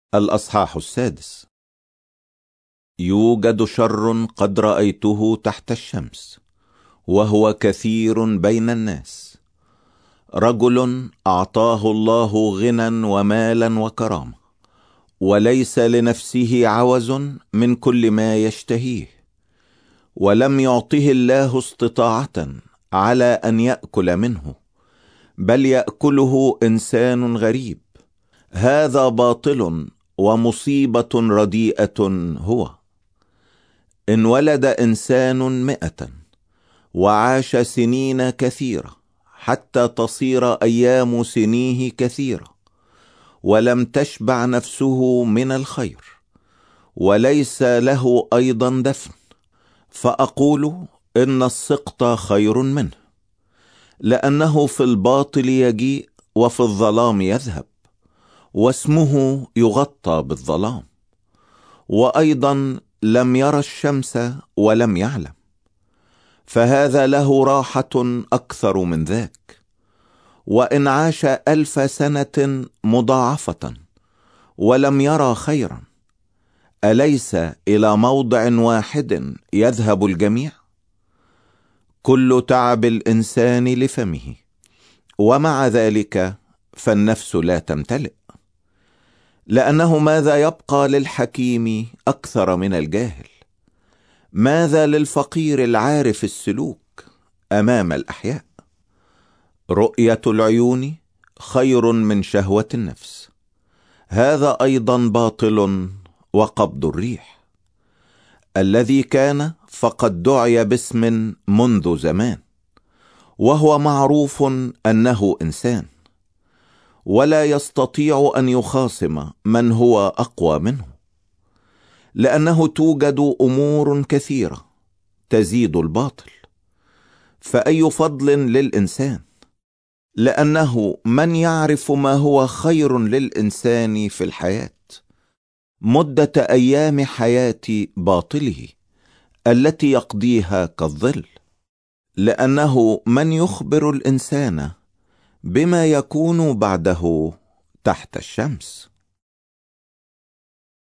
الأصحاح 6. يوجد شر قد رأيته تحت الشمس، وهو كثير بين الناس. رجل أعطاه الله غنى ومالا وكرامة، وليس لنفسه عوز من كل ما يشتهيه، ولم يعطه الله استطاعة على أن يأكل منه، بل يأكله إنسان غريب. هذا باطل ومصيبة رديئة هو. إن ولد إنسان 100 وعاش سنين كثيرة، حتى تصير أيام سنيه كثيرة، ولم تشبع نفسه من الخير، وليس له أيضا دفن، فأقول إن السقط خير منه، لأنه في الباطل يجيء وفي الظلام يذهب، واسمه يغطى بالظلام. وأيضا لم يرى الشمس ولم يعلم، فهذا له راحة أكثر من ذاك. وإن عاش 1000 سنة مضاعفة ولم يرى خيرا، أليس إلى موضع واحد يذهب الجميع؟ كل تعب الإنسان لفمه، ومع ذلك فالنفس لا تمتلئ. لأنه ماذا يبقى للحكيم أكثر من الجاهل؟ ماذا للفقير العارف السلوك أمام الأحياء؟ رؤية العيون خير من شهوة النفس، هذا أيضا باطل. وقبض الريح. الذي كان فقد دعي باسم منذ زمان، وهو معروف أنه إنسان، ولا يستطيع أن يخاصم من هو أقوى منه، لأنه توجد أمور كثيرة تزيد الباطل. فأي فضل للإنسان؟ لأنه من يعرف ما هو خير للإنسان في الحياة؟ مدة أيام حياة باطله التي يقضيها كالظل. لأنه من يخبر الإنسان بما يكون بعده تحت الشمس؟